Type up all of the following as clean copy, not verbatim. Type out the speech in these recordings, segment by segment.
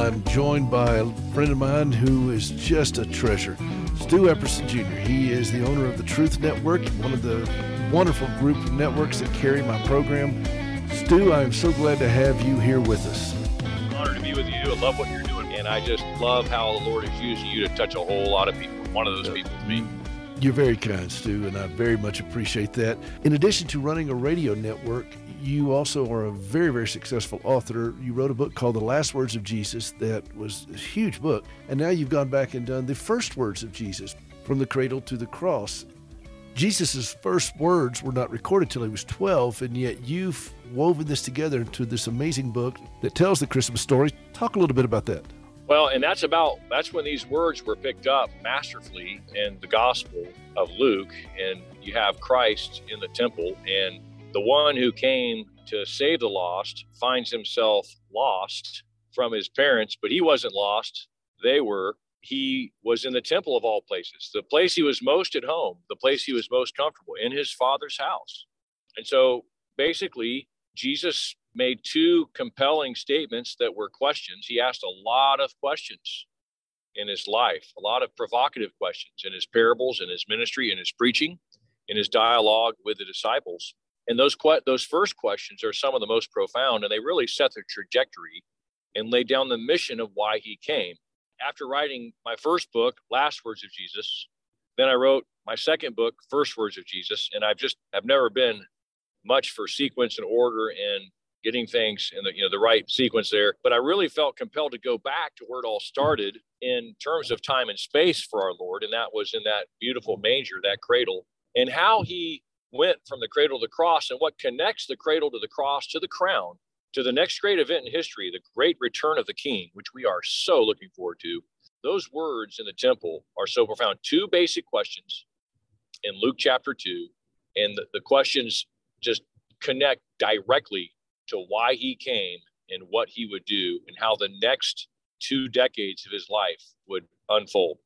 I'm joined by a friend of mine who is just a treasure, Stu Epperson Jr. He is the owner of the Truth Network, one of the wonderful group of networks that carry my program. Stu, I am so glad to have you here with us. An honor to be with you. I love what you're doing, and I just love how the Lord is using you to touch a whole lot of people. One of those people is me. You're very kind, Stu, and I very much appreciate that. In addition to running a radio network, you also are a very, very successful author. You wrote a book called The Last Words of Jesus that was a huge book. And now you've gone back and done The First Words of Jesus, From the Cradle to the Cross. Jesus' first words were not recorded till he was 12, and yet you've woven this together into this amazing book that tells the Christmas story. Talk a little bit about that. Well, and that's when these words were picked up masterfully in the Gospel of Luke, and you have Christ in the temple, and the one who came to save the lost finds himself lost from his parents, but he wasn't lost. They were. He was in the temple of all places, the place he was most at home, the place he was most comfortable, in his Father's house. And so basically, Jesus made two compelling statements that were questions. He asked a lot of questions in his life, a lot of provocative questions in his parables, in his ministry, in his preaching, in his dialogue with the disciples. And those first questions are some of the most profound, and they really set the trajectory and lay down the mission of why he came. After writing my first book, Last Words of Jesus, then I wrote my second book, First Words of Jesus, and I've never been much for sequence and order and getting things in the right sequence there. But I really felt compelled to go back to where it all started in terms of time and space for our Lord, and that was in that beautiful manger, that cradle, and how he went from the cradle to the cross, and what connects the cradle to the cross to the crown, to the next great event in history, the great return of the King, which we are so looking forward to. Those words in the temple are so profound. Two basic questions in Luke chapter 2, and the questions just connect directly to why he came and what he would do and how the next 2 decades of his life would unfold.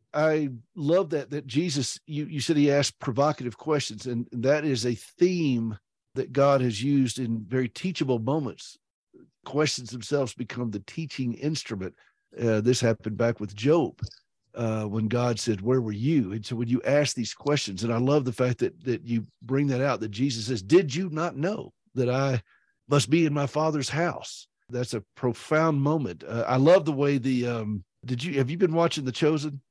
I love that Jesus, you said he asked provocative questions, and that is a theme that God has used in very teachable moments. Questions themselves become the teaching instrument. This happened back with Job when God said, "Where were you?" And so when you ask these questions, and I love the fact that you bring that out, that Jesus says, "Did you not know that I must be in my Father's house?" That's a profound moment. I love the way have you been watching The Chosen?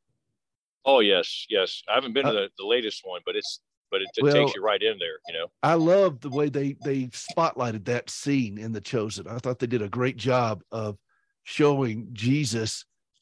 Oh, yes. I haven't been to the latest one, but it takes you right in there, I love the way they spotlighted that scene in The Chosen. I thought they did a great job of showing Jesus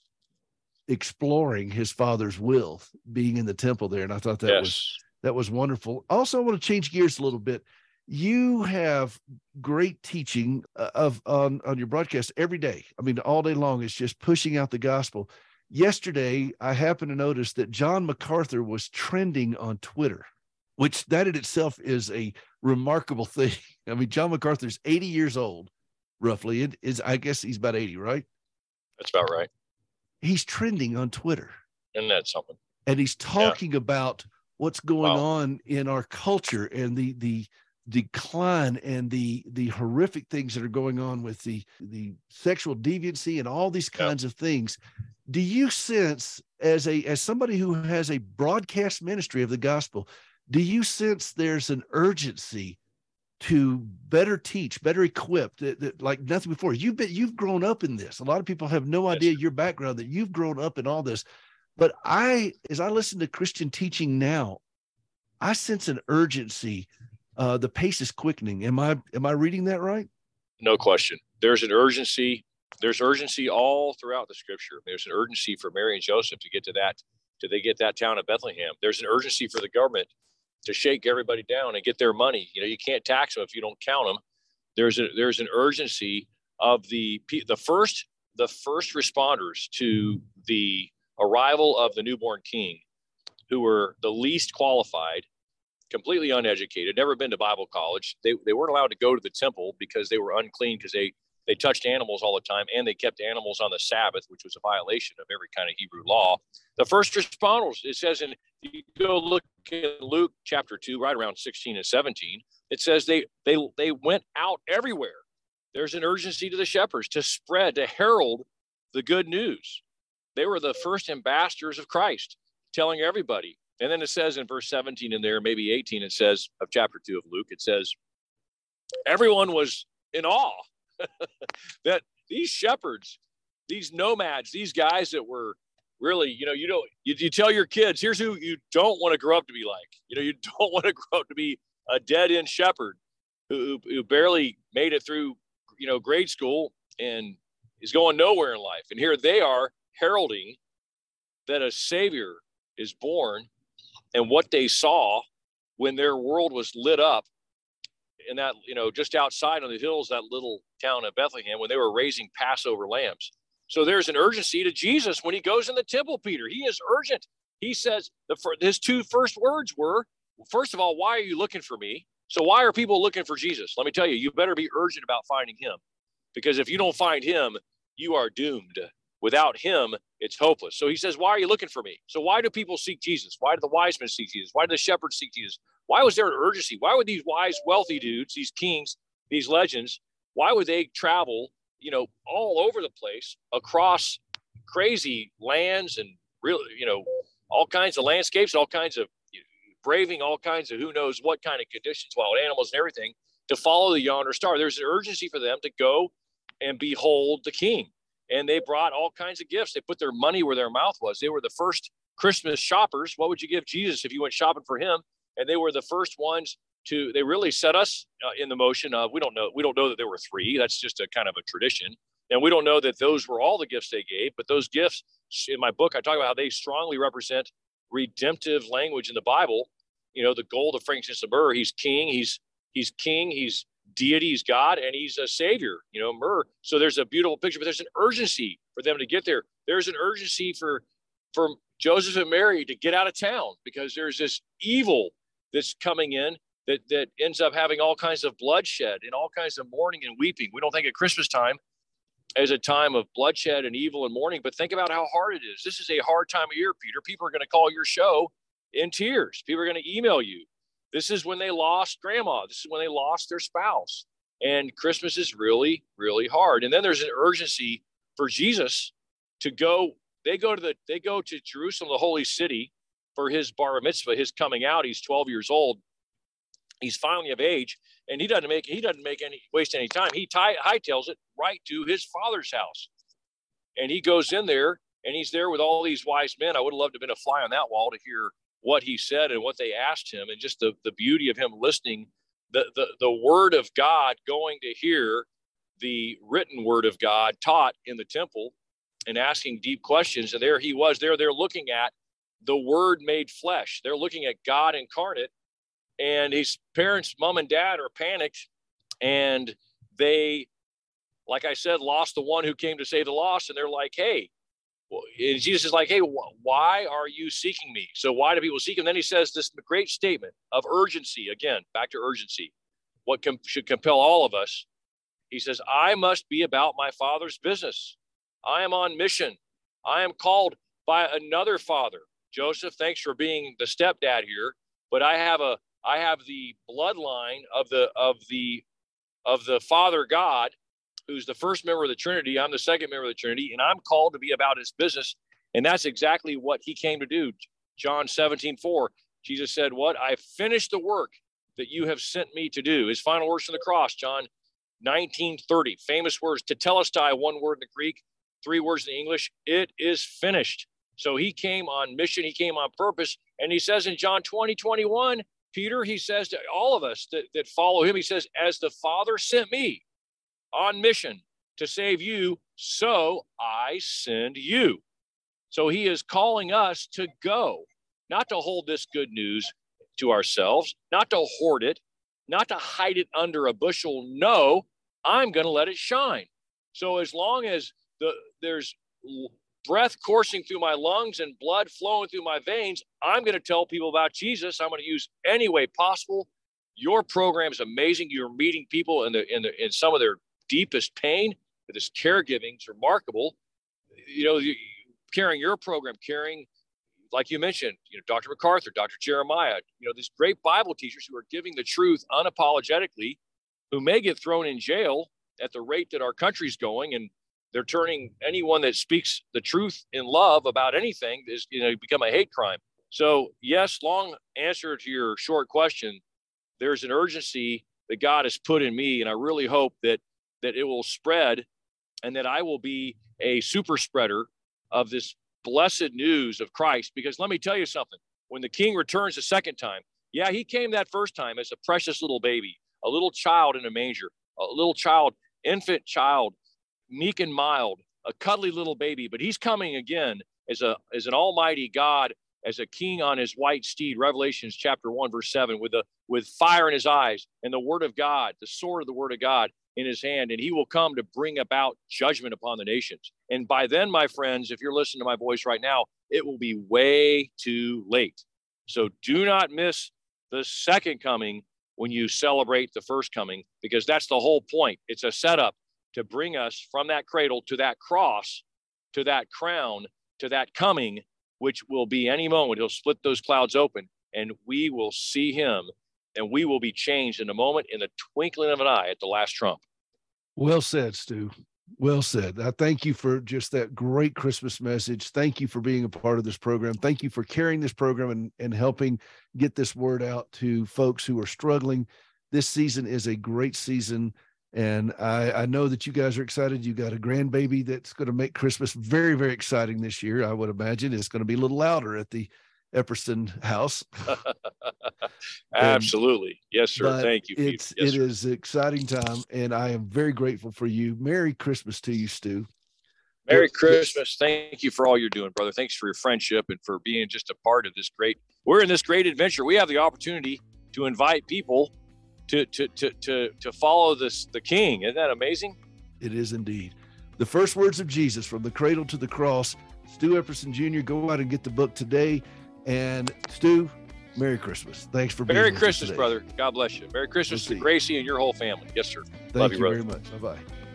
exploring his Father's will, being in the temple there. And I thought that was wonderful. Also, I want to change gears a little bit. You have great teaching on your broadcast every day. I mean, all day long, it's just pushing out the gospel. Yesterday, I happened to notice that John MacArthur was trending on Twitter, which that in itself is a remarkable thing. I mean, John MacArthur's 80 years old, roughly. I guess he's about 80, right? That's about right. He's trending on Twitter. Isn't that something? And he's talking about what's going on in our culture and the decline and the horrific things that are going on with the sexual deviancy and all these kinds of things. Do you sense, as somebody who has a broadcast ministry of the gospel, do you sense there's an urgency to better teach, better equip, that like nothing before? You've grown up in this. A lot of people have no idea your background, that you've grown up in all this. But as I listen to Christian teaching now, I sense an urgency. The pace is quickening. Am I reading that right? No question. There's an urgency. There's urgency all throughout the scripture. There's an urgency for Mary and Joseph to get to that town of Bethlehem. There's an urgency for the government to shake everybody down and get their money. You can't tax them if you don't count them. There's an urgency of the first responders to the arrival of the newborn king, who were the least qualified, completely uneducated, never been to Bible college. They weren't allowed to go to the temple because they were unclean, because they touched animals all the time, and they kept animals on the Sabbath, which was a violation of every kind of Hebrew law. The first responders, it says, you go look at Luke chapter 2, right around 16 and 17, it says they went out everywhere. There's an urgency to the shepherds to spread, to herald the good news. They were the first ambassadors of Christ, telling everybody. And then it says in verse 17 in there, maybe 18, it says, of chapter 2 of Luke, it says, everyone was in awe that these shepherds, these nomads, these guys that were really, you tell your kids, here's who you don't want to grow up to be like. You don't want to grow up to be a dead-end shepherd who barely made it through, grade school and is going nowhere in life. And here they are heralding that a Savior is born, and what they saw when their world was lit up in that, just outside on the hills, that little town of Bethlehem, when they were raising Passover lambs. So there's an urgency to Jesus when he goes in the temple, Peter. He is urgent. He says his two first words were, first of all, why are you looking for me? So why are people looking for Jesus? Let me tell you, you better be urgent about finding him, because if you don't find him, you are doomed. Without him, it's hopeless. So he says, why are you looking for me? So why do people seek Jesus? Why do the wise men seek Jesus? Why do the shepherds seek Jesus? Why was there an urgency? Why would these wise, wealthy dudes, these kings, these legends, why would they travel, all over the place across crazy lands and really, all kinds of landscapes, all kinds of braving all kinds of who knows what kind of conditions, wild animals and everything, to follow the yonder star? There's an urgency for them to go and behold the king. And they brought all kinds of gifts. They put their money where their mouth was. They were the first Christmas shoppers. What would you give Jesus if you went shopping for him? And they were the first ones they really set us in the motion of, we don't know that there were three. That's just a kind of a tradition. And we don't know that those were all the gifts they gave, but those gifts, in my book, I talk about how they strongly represent redemptive language in the Bible. The gold, the frankincense, the myrrh. He's king. He's king. He's deity. He's God, and he's a savior. Myrrh. So there's a beautiful picture, but there's an urgency for them to get there. There's an urgency for Joseph and Mary to get out of town, because there's this evil that's coming in that ends up having all kinds of bloodshed and all kinds of mourning and weeping. We don't think of Christmas time as a time of bloodshed and evil and mourning, but think about how hard it is. This is a hard time of year, Peter. People are going to call your show in tears. People are going to email you. This is when they lost grandma. This is when they lost their spouse. And Christmas is really, really hard. And then there's an urgency for Jesus to go. They go to Jerusalem, the holy city, for his bar mitzvah, his coming out. He's 12 years old. He's finally of age, and he doesn't waste any time. He hightails it right to his father's house, and he goes in there, and he's there with all these wise men. I would have loved to have been a fly on that wall to hear what he said and what they asked him, and just the beauty of him listening, the word of God, going to hear the written word of God taught in the temple and asking deep questions. And there he was. They're looking at the word made flesh. They're looking at God incarnate. And his parents, mom and dad, are panicked, and they, like I said, lost the one who came to save the lost. And they're like, hey, and Jesus is like, hey, why are you seeking me? So why do people seek him? Then he says this great statement of urgency. Again, back to urgency. What should compel all of us? He says, I must be about my Father's business. I am on mission. I am called by another father. Joseph, thanks for being the stepdad here, but I have the bloodline of the Father God, who's the first member of the Trinity. I'm the second member of the Trinity, and I'm called to be about his business. And that's exactly what he came to do. John 17:4, Jesus said, what? I finished the work that you have sent me to do. His final words on the cross, John 19:30, famous words, tetelestai, one word in the Greek, three words in the English, it is finished. So he came on mission, he came on purpose. And he says in John 20:21, Peter, he says to all of us that follow him, he says, as the Father sent me on mission to save you, so I send you. So he is calling us to go, not to hold this good news to ourselves, not to hoard it, not to hide it under a bushel. No, I'm going to let it shine. So as long as there's breath coursing through my lungs and blood flowing through my veins, I'm going to tell people about Jesus. I'm going to use any way possible. Your program is amazing. You're meeting people in some of their deepest pain. This caregiving is remarkable. Carrying your program, like you mentioned, Dr. MacArthur, Dr. Jeremiah, these great Bible teachers who are giving the truth unapologetically, who may get thrown in jail at the rate that our country's going, and They're turning anyone that speaks the truth in love about anything is, become a hate crime. So yes, long answer to your short question. There's an urgency that God has put in me, and I really hope that it will spread, and that I will be a super spreader of this blessed news of Christ. Because let me tell you something, when the King returns a second time, yeah, he came that first time as a precious little baby, a little child in a manger, a little child, infant child, meek and mild, a cuddly little baby, but he's coming again as an almighty God, as a king on his white steed, Revelations chapter 1, verse 7, with fire in his eyes and the word of God, the sword of the word of God in his hand. And he will come to bring about judgment upon the nations. And by then, my friends, if you're listening to my voice right now, it will be way too late. So do not miss the second coming when you celebrate the first coming, because that's the whole point. It's a setup to bring us from that cradle to that cross, to that crown, to that coming, which will be any moment. He'll split those clouds open and we will see him, and we will be changed in a moment, in the twinkling of an eye, at the last trump. Well said, Stu. Well said. I thank you for just that great Christmas message. Thank you for being a part of this program. Thank you for carrying this program and helping get this word out to folks who are struggling. This season is a great season. And I know that you guys are excited. You got a grandbaby that's going to make Christmas very, very exciting this year. I would imagine it's going to be a little louder at the Epperson house. Absolutely. Yes, sir. Thank you. It is an exciting time, and I am very grateful for you. Merry Christmas to you, Stu. Merry Christmas. Thank you for all you're doing, brother. Thanks for your friendship and for being just a part of this we're in this great adventure. We have the opportunity to invite people to follow the King. Isn't that amazing? It is indeed. The first words of Jesus, from the cradle to the cross. Stu Epperson Jr., go out and get the book today. And Stu, Merry Christmas. Thanks for being here. Merry Christmas, brother. God bless you. Merry Christmas to Gracie and your whole family. Yes, sir. Thank you very much. Bye-bye.